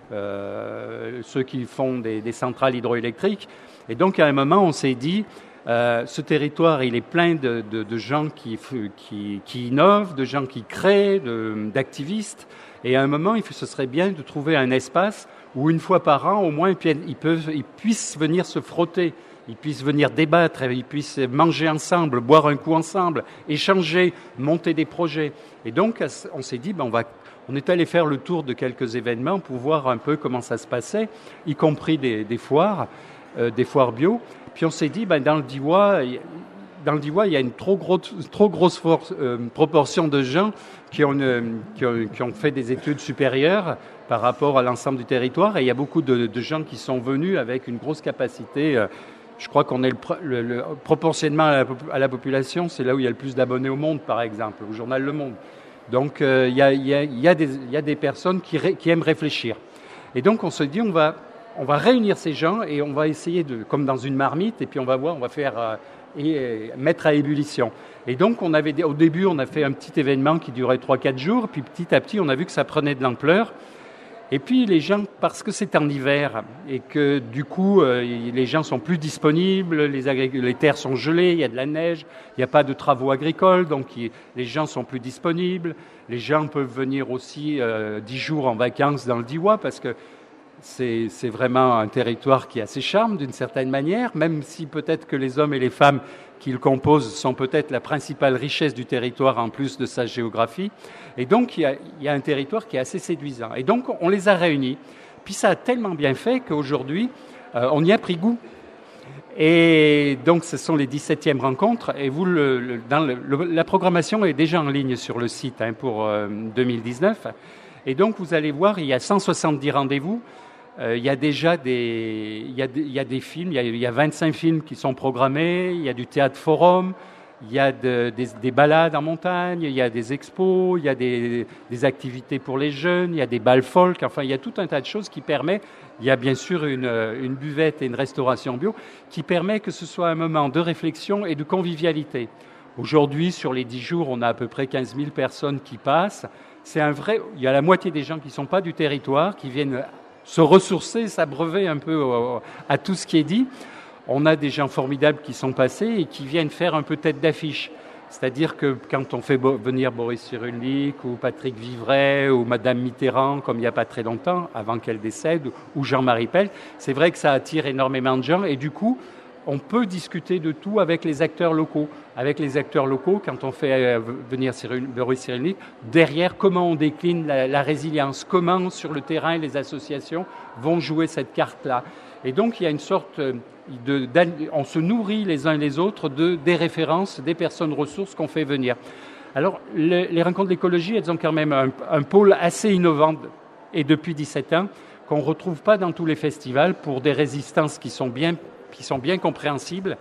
ceux qui font des centrales hydroélectriques. Et donc, à un moment, on s'est dit, ce territoire, il est plein de gens qui innovent, de gens qui créent, d'activistes. Et à un moment, ce serait bien de trouver un espace où, une fois par an, au moins, ils puissent venir se frotter, ils puissent venir débattre, ils puissent manger ensemble, boire un coup ensemble, échanger, monter des projets. Et donc, on s'est dit, on est allé faire le tour de quelques événements pour voir un peu comment ça se passait, y compris des foires bio. Puis on s'est dit, dans le Diois, il y a une trop grosse proportion de gens qui ont fait des études supérieures par rapport à l'ensemble du territoire. Et il y a beaucoup de gens qui sont venus avec une grosse capacité. Je crois qu'on est proportionnellement à la population, c'est là où il y a le plus d'abonnés au monde, par exemple, au journal Le Monde. Donc il y a des personnes qui aiment réfléchir. Et donc on se dit, on va réunir ces gens et on va essayer comme dans une marmite, et puis on va faire mettre à ébullition. Et donc, au début, on a fait un petit événement qui durait 3-4 jours, puis petit à petit, on a vu que ça prenait de l'ampleur. Et puis, les gens, parce que c'est en hiver, et que du coup, les gens sont plus disponibles, les terres sont gelées, il y a de la neige, il n'y a pas de travaux agricoles, donc les gens sont plus disponibles. Les gens peuvent venir aussi 10 jours en vacances dans le Diois, parce que c'est vraiment un territoire qui a ses charmes d'une certaine manière, même si peut-être que les hommes et les femmes qui le composent sont peut-être la principale richesse du territoire en plus de sa géographie. Et donc, il y a un territoire qui est assez séduisant. Et donc, on les a réunis. Puis ça a tellement bien fait qu'aujourd'hui, on y a pris goût. Et donc, ce sont les 17e rencontres. Et vous, la programmation est déjà en ligne sur le site pour 2019. Et donc, vous allez voir, il y a 170 rendez-vous. Il y a déjà des films, il y a 25 films qui sont programmés, il y a du théâtre forum, il y a des balades en montagne, il y a des expos, il y a des activités pour les jeunes, il y a des bals folk, enfin il y a tout un tas de choses qui permettent, il y a bien sûr une buvette et une restauration bio, qui permet que ce soit un moment de réflexion et de convivialité. Aujourd'hui, sur les 10 jours, on a à peu près 15 000 personnes qui passent. Il y a la moitié des gens qui ne sont pas du territoire, qui viennent se ressourcer, s'abreuver un peu à tout ce qui est dit. On a des gens formidables qui sont passés et qui viennent faire un peu tête d'affiche. C'est-à-dire que quand on fait venir Boris Cyrulnik ou Patrick Vivray ou Madame Mitterrand, comme il n'y a pas très longtemps, avant qu'elle décède, ou Jean-Marie Pell, c'est vrai que ça attire énormément de gens et du coup, on peut discuter de tout avec les acteurs locaux. Avec les acteurs locaux, quand on fait venir Boris Cyrulnik, derrière, comment on décline la résilience, comment sur le terrain les associations vont jouer cette carte-là. Et donc, il y a une sorte on se nourrit les uns les autres des références, des personnes ressources qu'on fait venir. Alors, les rencontres d'écologie, elles ont quand même un pôle assez innovant, et depuis 17 ans, qu'on ne retrouve pas dans tous les festivals pour des résistances qui sont bien compréhensibles.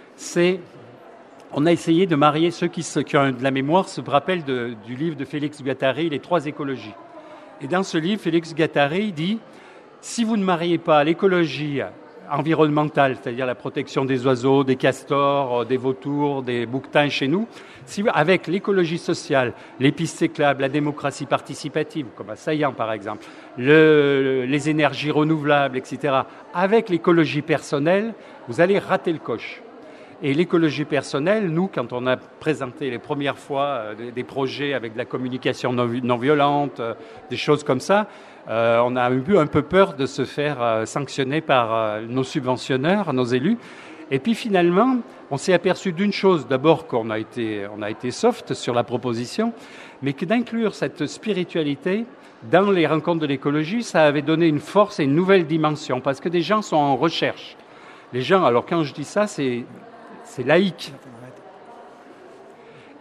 On a essayé de marier ceux qui ont de la mémoire, se rappellent du livre de Félix Guattari, Les 3 écologies. Et dans ce livre, Félix Guattari dit, si vous ne mariez pas l'écologie environnementale, c'est-à-dire la protection des oiseaux, des castors, des vautours, des bouquetins chez nous, avec l'écologie sociale, les pistes cyclables, la démocratie participative, comme à Saillant par exemple, les énergies renouvelables, etc., avec l'écologie personnelle, vous allez rater le coche. Et l'écologie personnelle, nous, quand on a présenté les premières fois des projets avec de la communication non violente, des choses comme ça, on a eu un peu peur de se faire sanctionner par nos subventionneurs, nos élus. Et puis finalement, on s'est aperçu d'une chose, d'abord qu'on a été soft sur la proposition, mais que d'inclure cette spiritualité dans les rencontres de l'écologie, ça avait donné une force et une nouvelle dimension, parce que des gens sont en recherche. Les gens, alors quand je dis ça, c'est laïque.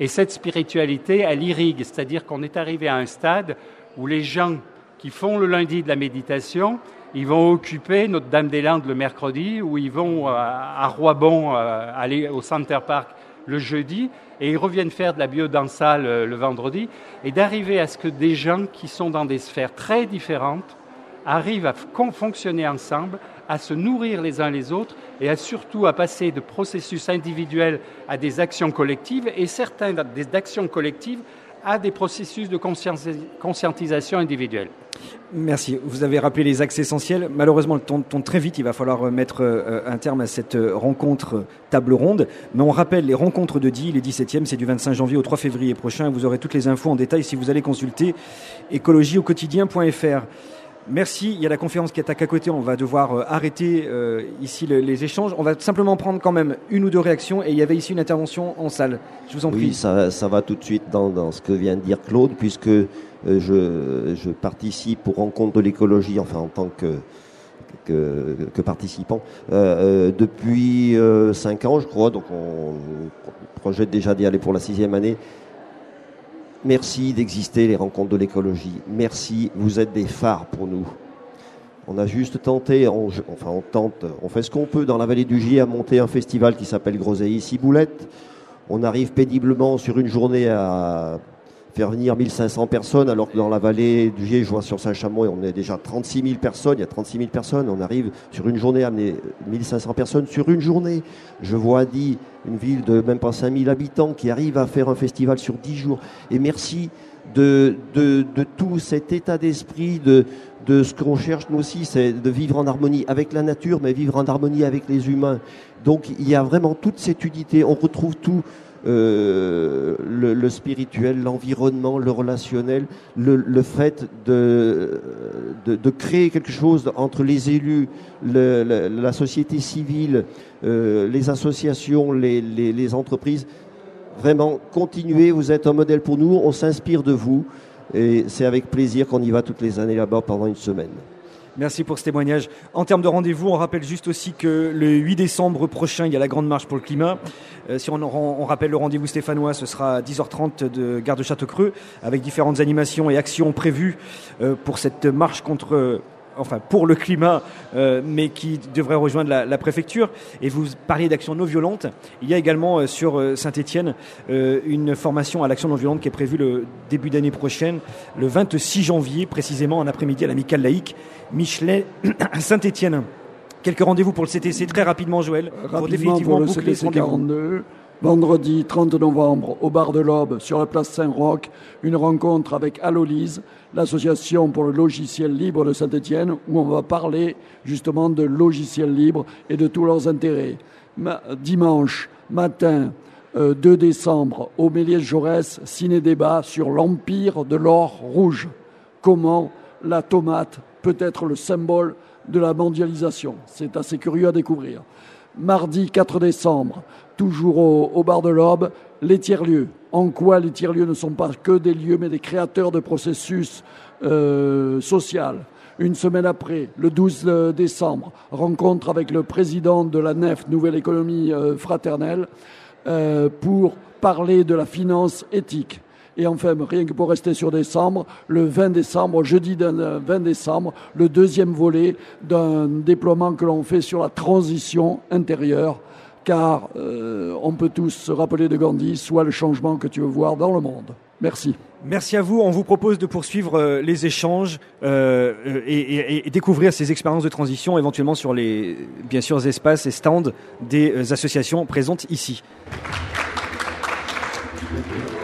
Et cette spiritualité, elle irrigue, c'est-à-dire qu'on est arrivé à un stade où les gens qui font le lundi de la méditation, ils vont occuper Notre-Dame-des-Landes le mercredi, ou ils vont à Roibon aller au Center Park le jeudi, et ils reviennent faire de la biodanza le vendredi, et d'arriver à ce que des gens qui sont dans des sphères très différentes arrivent à fonctionner ensemble, à se nourrir les uns les autres, et surtout à passer de processus individuels à des actions collectives, et certains d'actions collectives à des processus de conscientisation individuelle. Merci. Vous avez rappelé les axes essentiels. Malheureusement, le temps tourne très vite. Il va falloir mettre un terme à cette rencontre table ronde. Mais on rappelle les rencontres de Die, les 17e, c'est du 25 janvier au 3 février prochain. Vous aurez toutes les infos en détail si vous allez consulter écologieauquotidien.fr. Merci. Il y a la conférence qui attaque à côté. On va devoir arrêter ici les échanges. On va simplement prendre quand même une ou deux réactions. Et il y avait ici une intervention en salle. Je vous en prie. Oui, ça va tout de suite dans ce que vient de dire Claude, puisque je participe aux rencontres de l'écologie, enfin en tant que participant, depuis 5 ans, je crois. Donc on projette déjà d'y aller pour la 6e année. Merci d'exister, les rencontres de l'écologie. Merci, vous êtes des phares pour nous. On a juste tenté, on fait ce qu'on peut dans la vallée du Gier à monter un festival qui s'appelle Groseillies-Ciboulette. On arrive péniblement sur une journée à faire venir 1500 personnes, alors que dans la vallée du Gier, je vois sur Saint-Chamond, on est déjà 36 000 personnes, il y a 36 000 personnes, on arrive sur une journée à amener 1500 personnes sur une journée. Je vois à Die, une ville de même pas 5000 habitants, qui arrive à faire un festival sur 10 jours. Et merci de tout cet état d'esprit, de ce qu'on cherche nous aussi, c'est de vivre en harmonie avec la nature, mais vivre en harmonie avec les humains. Donc il y a vraiment toute cette unité, on retrouve tout. Le spirituel, l'environnement, le relationnel, le fait de créer quelque chose entre les élus, la société civile, les associations, les entreprises. Vraiment, continuez, vous êtes un modèle pour nous, on s'inspire de vous et c'est avec plaisir qu'on y va toutes les années là-bas pendant une semaine. Merci pour ce témoignage. En termes de rendez-vous, on rappelle juste aussi que le 8 décembre prochain, il y a la Grande Marche pour le climat. Si on rappelle le rendez-vous stéphanois, ce sera à 10h30 de Gare de Châteaucreux, avec différentes animations et actions prévues pour cette marche pour le climat, mais qui devrait rejoindre la préfecture. Et vous parliez d'action non violente. Il y a également sur Saint-Étienne une formation à l'action non violente qui est prévue le début d'année prochaine, le 26 janvier, précisément en après-midi à l'Amicale Laïque, Michelet à Saint-Étienne. Quelques rendez-vous pour le CTC, très rapidement, Joël, pour définitivement pour le CTC 42. Vendredi 30 novembre, au bar de l'Aube, sur la place Saint-Roch, une rencontre avec Allolise, l'association pour le logiciel libre de Saint-Étienne, où on va parler justement de logiciels libres et de tous leurs intérêts. Dimanche matin, 2 décembre, au Méliès-Jaurès, ciné-débat sur l'empire de l'or rouge. Comment la tomate peut être le symbole de la mondialisation. C'est assez curieux à découvrir. Mardi 4 décembre, toujours au bar de l'Aube, les tiers-lieux. En quoi les tiers-lieux ne sont pas que des lieux, mais des créateurs de processus sociaux. Une semaine après, le 12 décembre, rencontre avec le président de la NEF, Nouvelle Économie Fraternelle, pour parler de la finance éthique. Et enfin, rien que pour rester sur décembre, le 20 décembre, jeudi 20 décembre, le deuxième volet d'un déploiement que l'on fait sur la transition intérieure, car on peut tous se rappeler de Gandhi, soit le changement que tu veux voir dans le monde. Merci. Merci à vous. On vous propose de poursuivre les échanges et découvrir ces expériences de transition, éventuellement sur les, bien sûr, espaces et stands des associations présentes ici.